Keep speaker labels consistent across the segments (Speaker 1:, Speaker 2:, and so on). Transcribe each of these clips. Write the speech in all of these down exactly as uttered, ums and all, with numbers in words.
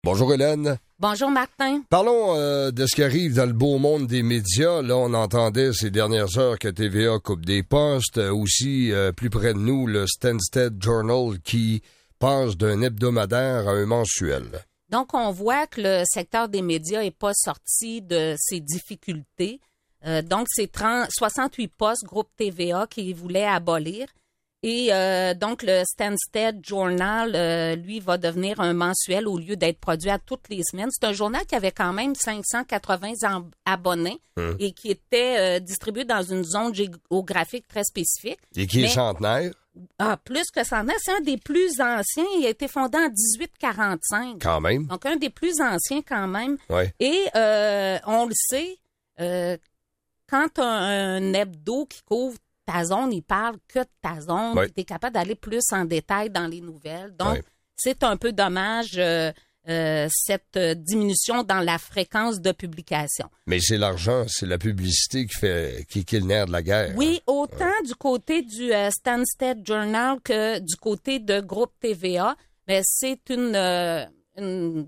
Speaker 1: Bonjour Hélène.
Speaker 2: Bonjour Martin.
Speaker 1: Parlons euh, de ce qui arrive dans le beau monde des médias. Là, on entendait ces dernières heures que T V A coupe des postes. Euh, aussi, euh, plus près de nous, le Stansted Journal qui passe d'un hebdomadaire à un mensuel.
Speaker 2: Donc, on voit que le secteur des médias n'est pas sorti de ses difficultés. Euh, donc, c'est trente, soixante-huit postes, groupe T V A, qui voulait abolir. Et euh, donc, le Stansted Journal, euh, lui, va devenir un mensuel au lieu d'être produit à toutes les semaines. C'est un journal qui avait quand même cinq cent quatre-vingts abonnés hum. et qui était euh, distribué dans une zone géographique très spécifique.
Speaker 1: Et qui Mais, est centenaire?
Speaker 2: Ah, plus que centenaire. C'est un des plus anciens. Il a été fondé en dix-huit quarante-cinq.
Speaker 1: Quand même.
Speaker 2: Donc, un des plus anciens quand même.
Speaker 1: Ouais.
Speaker 2: Et euh, on le sait, euh, quand un, un hebdo qui couvre ta zone, il parle que de ta zone.
Speaker 1: Oui.
Speaker 2: Tu es capable d'aller plus en détail dans les nouvelles. Donc,
Speaker 1: oui.
Speaker 2: c'est un peu dommage euh, euh, cette diminution dans la fréquence de publication.
Speaker 1: Mais c'est l'argent, c'est la publicité qui fait qui, qui est le nerf de la guerre.
Speaker 2: Oui, autant
Speaker 1: ouais.
Speaker 2: du côté du euh, Stansted Journal que du côté de Groupe T V A. Mais c'est une... Euh, une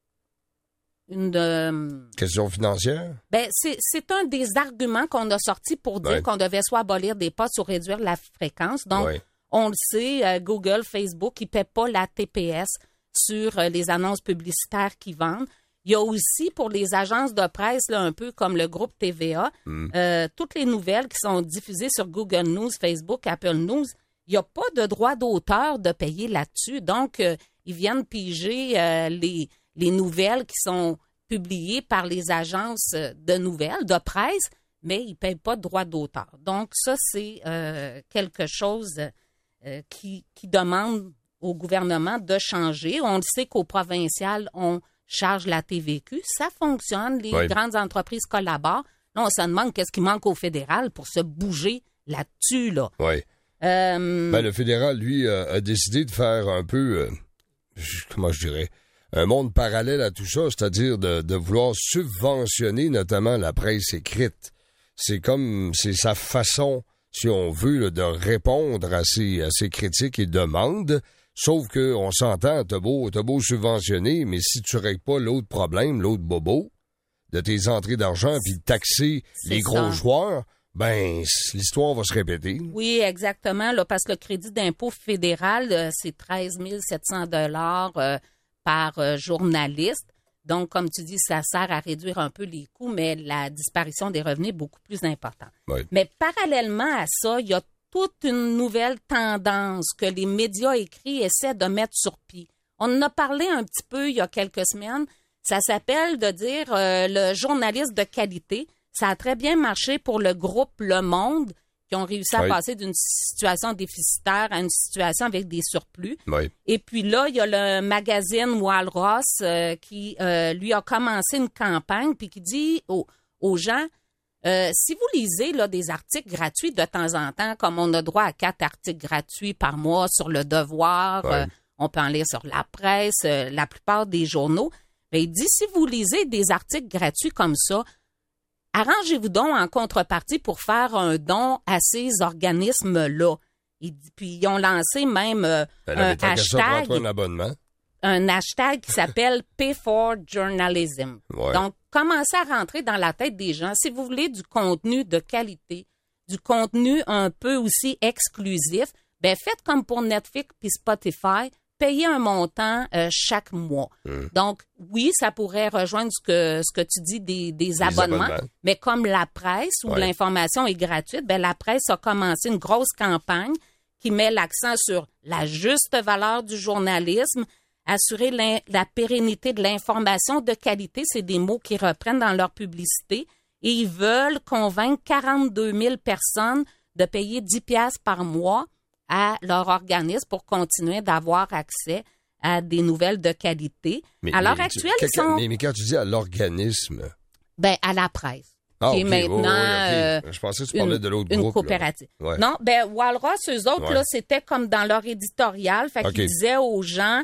Speaker 2: Une euh,
Speaker 1: question financière?
Speaker 2: Ben c'est, c'est un des arguments qu'on a sortis pour dire
Speaker 1: ouais.
Speaker 2: qu'on devait soit abolir des postes ou réduire la fréquence. Donc,
Speaker 1: ouais.
Speaker 2: on le sait, euh, Google, Facebook, ils ne paient pas la T P S sur euh, les annonces publicitaires qu'ils vendent. Il y a aussi pour les agences de presse, là, un peu comme le groupe T V A, mm. euh, toutes les nouvelles qui sont diffusées sur Google News, Facebook, Apple News, il n'y a pas de droit d'auteur de payer là-dessus. Donc, euh, ils viennent piger euh, les... les nouvelles qui sont publiées par les agences de nouvelles, de presse, mais ils ne payent pas de droit d'auteur. Donc, ça, c'est euh, quelque chose euh, qui, qui demande au gouvernement de changer. On le sait qu'au provincial, on charge la T V Q. Ça fonctionne. Les oui. grandes entreprises collaborent. Là, on se demande qu'est-ce qui manque au fédéral pour se bouger là-dessus, là.
Speaker 1: Oui.
Speaker 2: Euh,
Speaker 1: ben, le fédéral, lui, a, a décidé de faire un peu, euh, comment je dirais, un monde parallèle à tout ça, c'est-à-dire de, de vouloir subventionner notamment la presse écrite. C'est comme, c'est sa façon, si on veut, là, de répondre à ces, à ces critiques et demandes, sauf qu'on s'entend, t'as beau, t'as beau subventionner, mais si tu règles pas l'autre problème, l'autre bobo, de tes entrées d'argent, puis de taxer c'est les gros ça. joueurs, ben, l'histoire va se répéter.
Speaker 2: Oui, exactement, là, parce que le crédit d'impôt fédéral, euh, c'est treize mille sept cents dollars euh, par euh, journaliste. Donc, comme tu dis, ça sert à réduire un peu les coûts, mais la disparition des revenus est beaucoup plus importante.
Speaker 1: Oui.
Speaker 2: Mais parallèlement à ça, il y a toute une nouvelle tendance que les médias écrits essaient de mettre sur pied. On en a parlé un petit peu il y a quelques semaines. Ça s'appelle de dire euh, le journaliste de qualité. Ça a très bien marché pour le groupe Le Monde, qui ont réussi à oui. passer d'une situation déficitaire à une situation avec des surplus.
Speaker 1: Oui.
Speaker 2: Et puis là, il y a le magazine Walross euh, qui, euh, lui, a commencé une campagne puis qui dit aux, aux gens, euh, si vous lisez là, des articles gratuits de temps en temps, comme on a droit à quatre articles gratuits par mois sur Le Devoir, oui. euh, on peut en lire sur La Presse, euh, la plupart des journaux, bien, il dit, si vous lisez des articles gratuits comme ça, arrangez-vous donc en contrepartie pour faire un don à ces organismes-là. Et puis, ils ont lancé même euh,
Speaker 1: ben
Speaker 2: un hashtag.
Speaker 1: Un abonnement.
Speaker 2: Un hashtag qui s'appelle Pay for Journalism.
Speaker 1: Ouais.
Speaker 2: Donc, commencez à rentrer dans la tête des gens. Si vous voulez du contenu de qualité, du contenu un peu aussi exclusif, ben faites comme pour Netflix puis Spotify. Payer un montant euh, chaque mois. Mmh. Donc, oui, ça pourrait rejoindre ce que, ce que tu dis des, des abonnements, abonnements, mais comme la presse où ouais. l'information est gratuite, ben la presse a commencé une grosse campagne qui met l'accent sur la juste valeur du journalisme, assurer la pérennité de l'information de qualité, c'est des mots qu'ils reprennent dans leur publicité, et ils veulent convaincre quarante-deux mille personnes de payer dix dollars par mois à leur organisme pour continuer d'avoir accès à des nouvelles de qualité. Mais, à l'heure actuelle,
Speaker 1: tu,
Speaker 2: ils sont...
Speaker 1: Mais, mais quand tu dis à l'organisme...
Speaker 2: Ben, à la presse.
Speaker 1: Ah,
Speaker 2: qui
Speaker 1: okay,
Speaker 2: est maintenant...
Speaker 1: oh, okay.
Speaker 2: euh,
Speaker 1: Je pensais que tu parlais
Speaker 2: une,
Speaker 1: de l'autre
Speaker 2: une
Speaker 1: groupe.
Speaker 2: Une coopérative.
Speaker 1: Ouais.
Speaker 2: Non, ben, Walross, eux autres,
Speaker 1: ouais.
Speaker 2: là, c'était comme dans leur éditorial. Fait
Speaker 1: okay.
Speaker 2: qu'ils disaient aux gens,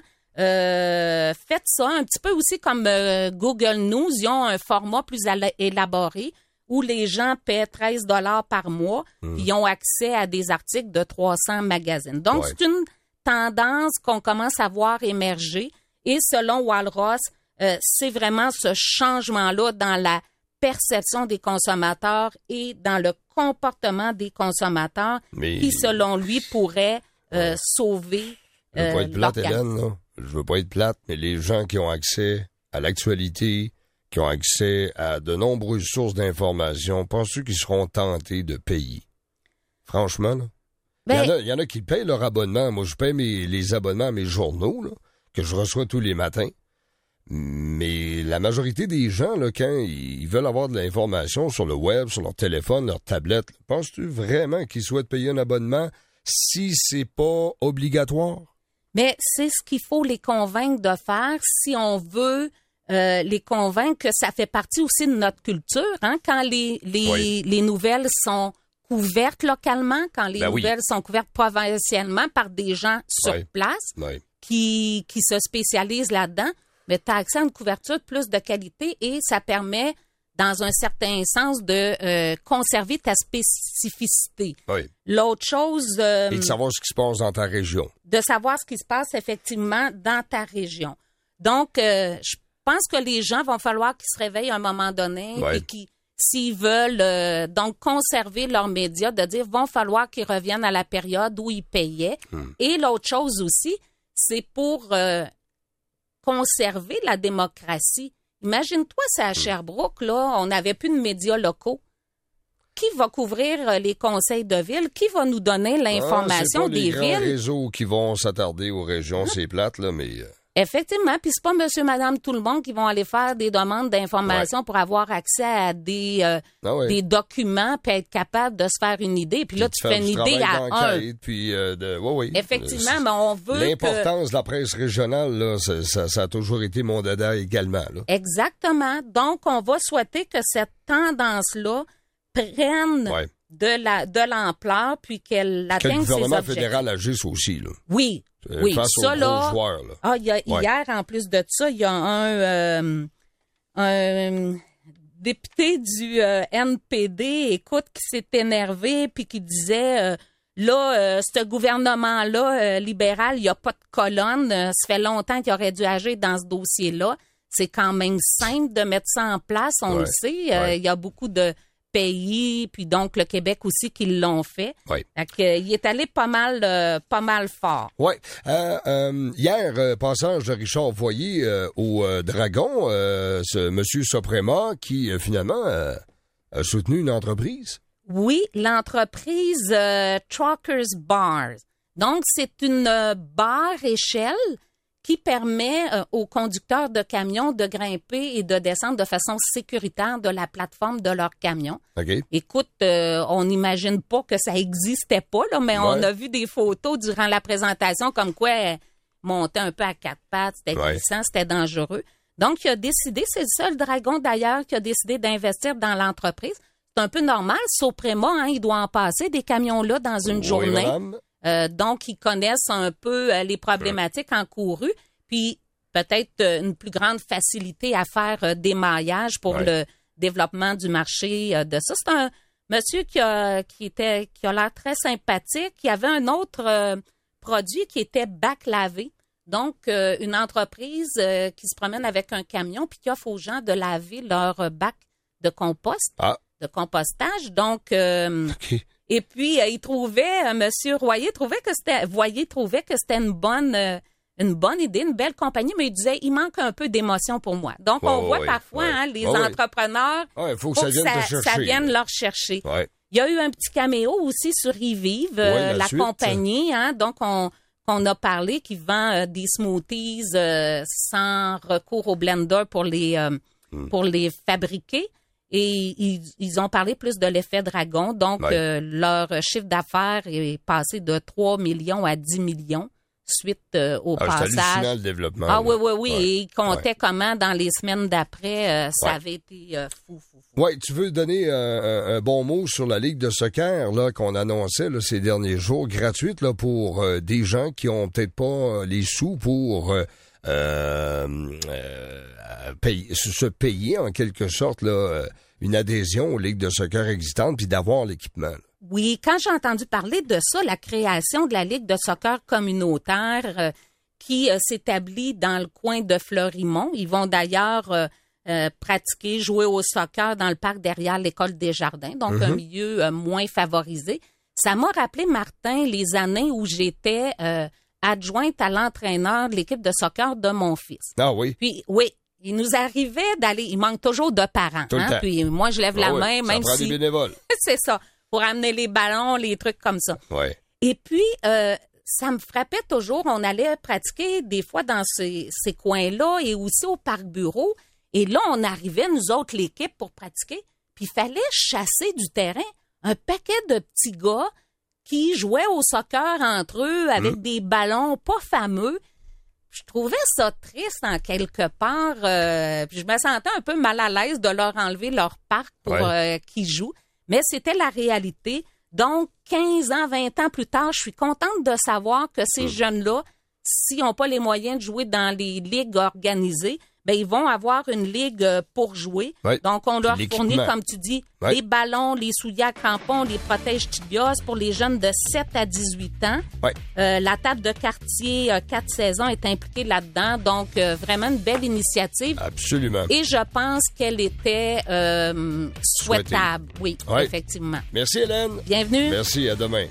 Speaker 2: euh, faites ça un petit peu aussi comme euh, Google News. Ils ont un format plus élaboré où les gens paient treize dollars par mois, mmh. puis ils ont accès à des articles de trois cents magazines. Donc, ouais. c'est une tendance qu'on commence à voir émerger. Et selon Walross, euh, c'est vraiment ce changement-là dans la perception des consommateurs et dans le comportement des consommateurs mais... qui, selon lui, pourrait euh, ouais. sauver
Speaker 1: Je veux
Speaker 2: euh,
Speaker 1: pas être plate, Hélène, là. Je veux pas être plate, mais les gens qui ont accès à l'actualité, qui ont accès à de nombreuses sources d'informations, penses-tu qu'ils seront tentés de payer? Franchement, là. Ben... Il y en a, il y en a qui payent leur abonnement. Moi, je paye mes, les abonnements à mes journaux, là, que je reçois tous les matins. Mais la majorité des gens, là, quand ils veulent avoir de l'information sur le web, sur leur téléphone, leur tablette, penses-tu vraiment qu'ils souhaitent payer un abonnement si c'est pas obligatoire?
Speaker 2: Mais c'est ce qu'il faut les convaincre de faire si on veut euh, les convaincre que ça fait partie aussi de notre culture. Hein? Quand les, les, oui. les nouvelles sont couvertes localement, quand les ben nouvelles oui. sont couvertes provincialement par des gens sur oui. place
Speaker 1: oui.
Speaker 2: Qui, qui se spécialisent là-dedans, mais tu as accès à une couverture de plus de qualité et ça permet, dans un certain sens, de euh, conserver ta spécificité.
Speaker 1: Oui.
Speaker 2: L'autre chose... Euh,
Speaker 1: et de savoir ce qui se passe dans ta région.
Speaker 2: De savoir ce qui se passe effectivement dans ta région. Donc, euh, je pense que les gens vont falloir qu'ils se réveillent à un moment donné oui. et qu'ils, s'ils veulent euh, donc conserver leurs médias, de dire vont falloir qu'ils reviennent à la période où ils payaient. Hmm. Et l'autre chose aussi, c'est pour euh, conserver la démocratie. Imagine-toi, c'est à Sherbrooke, là, on n'avait plus de médias locaux. Qui va couvrir les conseils de ville? Qui va nous donner l'information
Speaker 1: ah,
Speaker 2: des villes?
Speaker 1: C'est pas les grands réseaux qui vont s'attarder aux régions, ah. c'est plate, là, mais...
Speaker 2: Effectivement, puis c'est pas monsieur, madame, tout le monde qui vont aller faire des demandes d'information ouais. pour avoir accès à des, euh, ah ouais. des documents puis être capable de se faire une idée. Puis, puis là, tu fais une idée à un.
Speaker 1: Puis euh, de, ouais, ouais.
Speaker 2: Effectivement, c'est, mais on veut
Speaker 1: l'importance
Speaker 2: que...
Speaker 1: de la presse régionale, là, ça, ça, ça a toujours été mon dada également. Là.
Speaker 2: Exactement. Donc, on va souhaiter que cette tendance-là prenne... Ouais. de la de l'ampleur puis qu'elle atteigne ses objectifs. Que le gouvernement fédéral agisse
Speaker 1: aussi, là.
Speaker 2: Oui,
Speaker 1: euh,
Speaker 2: oui.
Speaker 1: Face
Speaker 2: ça,
Speaker 1: aux
Speaker 2: là,
Speaker 1: gros joueurs, là.
Speaker 2: Ah, il y a,
Speaker 1: ouais.
Speaker 2: hier, en plus de ça, il y a un, euh, un député du euh, N P D, écoute, qui s'est énervé puis qui disait... Euh, Là, euh, ce gouvernement-là, euh, libéral, il n'y a pas de colonne. Euh, ça fait longtemps qu'il aurait dû agir dans ce dossier-là. C'est quand même simple de mettre ça en place, on ouais. le sait. Euh, ouais. Il y a beaucoup de pays, puis donc le Québec aussi, qui l'ont fait.
Speaker 1: Oui.
Speaker 2: Fait que, euh, il est allé pas mal, euh, pas mal fort.
Speaker 1: Oui. Euh, euh, hier, euh, passage de Richard Voyer euh, au euh, Dragon, euh, ce monsieur Soprema qui, euh, finalement, euh, a soutenu une entreprise.
Speaker 2: Oui, l'entreprise euh, Truckers Bars. Donc, c'est une euh, barre échelle qui permet euh, aux conducteurs de camions de grimper et de descendre de façon sécuritaire de la plateforme de leur camion.
Speaker 1: Okay.
Speaker 2: Écoute, euh, on n'imagine pas que ça existait pas, là, mais ouais. on a vu des photos durant la présentation comme quoi euh, monter un peu à quatre pattes, c'était ouais. glissant, c'était dangereux. Donc, il a décidé, c'est le seul dragon d'ailleurs qui a décidé d'investir dans l'entreprise. C'est un peu normal. Soprema, hein, il doit en passer des camions-là dans une
Speaker 1: oui,
Speaker 2: journée.
Speaker 1: Madame.
Speaker 2: Euh, donc, ils connaissent un peu euh, les problématiques ouais. encourues. Puis, peut-être euh, une plus grande facilité à faire euh, des maillages pour ouais. le développement du marché euh, de ça. C'est un monsieur qui a, qui était, qui a l'air très sympathique. Il y avait un autre euh, produit qui était bac lavé. Donc, euh, une entreprise euh, qui se promène avec un camion puis qui offre aux gens de laver leur bac de compost.
Speaker 1: Ah.
Speaker 2: de compostage. Donc, euh,
Speaker 1: okay.
Speaker 2: et puis, euh, il trouvait, euh, M. Royer trouvait que c'était, Voyer trouvait que c'était une bonne, euh, une bonne idée, une belle compagnie, mais il disait, il manque un peu d'émotion pour moi. Donc, oh, on voit
Speaker 1: oui,
Speaker 2: parfois,
Speaker 1: oui.
Speaker 2: hein, les
Speaker 1: oh,
Speaker 2: entrepreneurs,
Speaker 1: il oui. faut que, faut ça, vienne
Speaker 2: que ça,
Speaker 1: te chercher,
Speaker 2: ça vienne
Speaker 1: là.
Speaker 2: leur chercher.
Speaker 1: Ouais.
Speaker 2: Il y a eu un petit caméo aussi sur Yvive,
Speaker 1: oui,
Speaker 2: euh,
Speaker 1: la,
Speaker 2: la
Speaker 1: suite.
Speaker 2: compagnie, hein, donc on, qu'on a parlé, qui vend euh, des smoothies euh, sans recours au blender pour les, euh, mm. pour les fabriquer. Et ils, ils ont parlé plus de l'effet dragon. Donc, ouais. euh, leur chiffre d'affaires est passé de trois millions à dix millions suite euh, au
Speaker 1: ah,
Speaker 2: passage.
Speaker 1: C'est hallucinant le développement.
Speaker 2: Ah
Speaker 1: là.
Speaker 2: oui, oui, oui.
Speaker 1: Ouais.
Speaker 2: Et ils comptaient
Speaker 1: ouais.
Speaker 2: comment dans les semaines d'après, euh, ça ouais. avait été euh, fou, fou, fou.
Speaker 1: Oui, tu veux donner un, un bon mot sur la Ligue de soccer là qu'on annonçait là, ces derniers jours, gratuite là, pour euh, des gens qui ont peut-être pas les sous pour... Euh, Euh, euh, payer, se payer en quelque sorte là, une adhésion aux ligues de soccer existantes puis d'avoir l'équipement. Là.
Speaker 2: Oui, quand j'ai entendu parler de ça, la création de la Ligue de soccer communautaire euh, qui euh, s'établit dans le coin de Fleurimont. Ils vont d'ailleurs euh, euh, pratiquer, jouer au soccer dans le parc derrière l'école des Jardins, donc mm-hmm. un milieu euh, moins favorisé. Ça m'a rappelé, Martin, les années où j'étais euh, adjointe à l'entraîneur de l'équipe de soccer de mon fils.
Speaker 1: Ah oui?
Speaker 2: Puis, oui. Il nous arrivait d'aller... Il manque toujours de parents.
Speaker 1: Tout
Speaker 2: hein?
Speaker 1: le temps.
Speaker 2: Puis moi, je lève
Speaker 1: ah
Speaker 2: la
Speaker 1: oui,
Speaker 2: main,
Speaker 1: ça
Speaker 2: même
Speaker 1: prend
Speaker 2: si...
Speaker 1: des bénévoles.
Speaker 2: C'est ça. Pour amener les ballons, les trucs comme ça.
Speaker 1: Oui.
Speaker 2: Et puis, euh, ça me frappait toujours. On allait pratiquer des fois dans ces, ces coins-là et aussi au parc bureau. Et là, on arrivait, nous autres, l'équipe, pour pratiquer. Puis il fallait chasser du terrain un paquet de petits gars qui jouaient au soccer entre eux avec mmh. des ballons pas fameux. Je trouvais ça triste en quelque part. Euh, puis je me sentais un peu mal à l'aise de leur enlever leur parc pour ouais. euh, qu'ils jouent. Mais c'était la réalité. Donc, quinze ans, vingt ans plus tard, je suis contente de savoir que ces mmh. jeunes-là, s'ils n'ont pas les moyens de jouer dans les ligues organisées, ben ils vont avoir une ligue pour jouer.
Speaker 1: Ouais.
Speaker 2: Donc, on leur fournit, comme tu dis,
Speaker 1: ouais.
Speaker 2: les ballons, les souliers à crampons, les protèges tibias pour les jeunes de sept à dix-huit ans.
Speaker 1: Ouais.
Speaker 2: Euh, la table de quartier euh, quatre saisons est impliquée là-dedans. Donc, euh, vraiment une belle initiative.
Speaker 1: Absolument.
Speaker 2: Et je pense qu'elle était euh, souhaitable. Oui,
Speaker 1: ouais.
Speaker 2: effectivement.
Speaker 1: Merci, Hélène.
Speaker 2: Bienvenue.
Speaker 1: Merci, à demain.